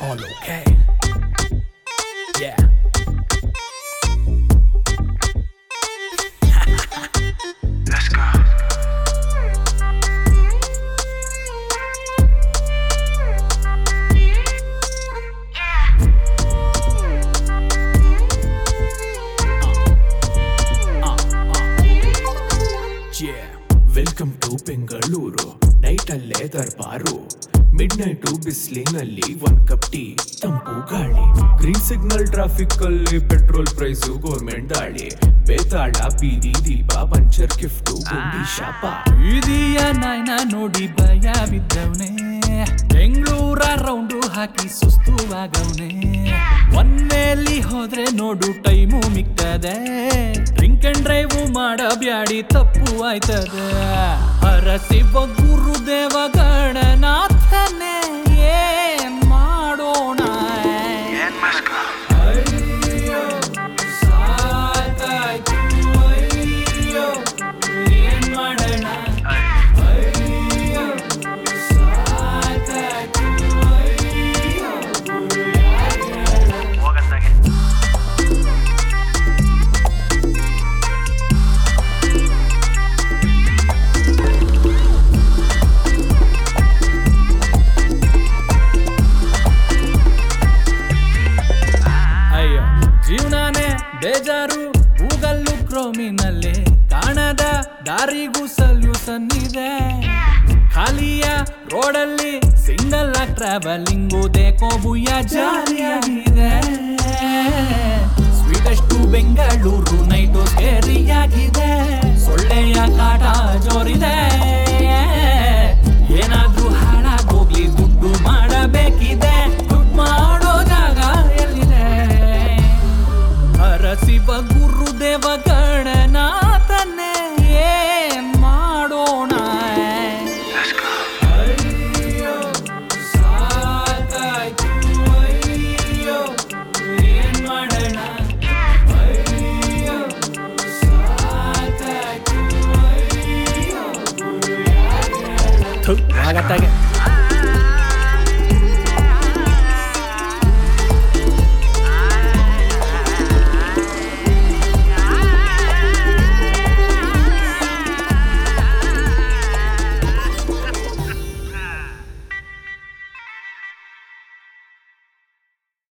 all okay. Yeah. Let's go. Yeah. Welcome to Bengaluru. Night ಅಲ್ಲೇ ದರ್ಬಾರು. Mid night ಬಿಸ್ಲಿನಲ್ಲಿ ಒಂದ್ cup tea, ತಂಪು ಗಾಳಿ. ಗ್ರೀನ್ ಸಿಗ್ನಲ್ ಟ್ರಾಫಿಕ್ ಅಲ್ಲಿ ಪೆಟ್ರೋಲ್ ಪ್ರೈಸು ಗೌರ್ಮೆಂಟ್ ದಾಳಿ. ಬೇತಾಳ ಬೀದಿ ದೀಪ ಪಂಚರ್ ಗಿಫ್ಟು ಗುಂಡಿ ಶಾಪ. ಇದೀಯ ನಾಯ್ನ ನೋಡಿ ಭಯ ಬಿದ್ದವನೇ, ಬೆಂಗಳೂರ ರೌಂಡು ಹಾಕಿ ಸುಸ್ತುವಾಗವನೆ. ಒಂದೇಲಿ ಹೋದ್ರೆ ನೋಡು ಟೈಮು ಮಿಕ್ತದೆ, ಡ್ರಿಂಕ್ ಅಂಡ್ ಡ್ರೈವ್ ಮಾಡಬ್ಯಾಡಿ ತಪ್ಪು ಆಯ್ತದೆ. ಹರಸಿವ ಗುರುದೇವ ಗಣನಾಥನೇ ಏನ್ ಮಾಡೋಣ? ಅಯ್ಯೋ ಸಾಕಾಯ್ತು, ಅಯ್ಯೋ ಏನ್ ಮಾಡೋಣ? ಅಯ್ಯೋ ಸಾಕಾಯ್ತು, ಅಯ್ಯೋ ಹೋಗತ್ತಾಗೆ. ಅಯ್ಯೋ ಜೀವನಾನೇ ಬೇಜಾರು, ಗೂಗಲ್ಲು ಕ್ರೋಮಿನಲ್ಲಿ ಕಾಣದ ದಾರಿಗೂ ಸಲ್ಯೂಷನ್ ಇದೆ. ಖಾಲಿಯ ರೋಡಲ್ಲಿ ಸಿಂಗಲ್ ಆಗಿ ಟ್ರಾವೆಲಿಂಗು ದೇಕೋ ಬುಯ್ಯ ಜಾರಿಯಾಗಿದೆ. ಸ್ವೀಟೆಸ್ಟು ಬೆಂಗಳೂರು ನೈಟು ಸ್ಕೇರಿಯಾಗಿದೆ, ಸೊಳ್ಳೆಯ ಕಾಟ ಜೋರಿದೆ. ಏನಾದ್ರೂ ಹಾಳಾಗೋಗ್ಲಿ ದುಡ್ಡು ಮಾಡಬೇಕಿದೆ, ದುಡ್ಡು ಮಾಡೋ ಜಾಗ ಎಲ್ಲಿದೆ? ಹರಸಿವ ಗುರುದೇವ ಗಣನಾಥನೇ ಏನ್ ಮಾಡೋಣ? ಅಯ್ಯೋ ಸಾಕಾಯ್ತು, ಅಯ್ಯೋ ಏನ್ ಮಾಡೋಣ? ಅಯ್ಯೋ ಸಾಕಾಯ್ತು, ಅಯ್ಯೋ ಆಗತ್ತಾಗೆ.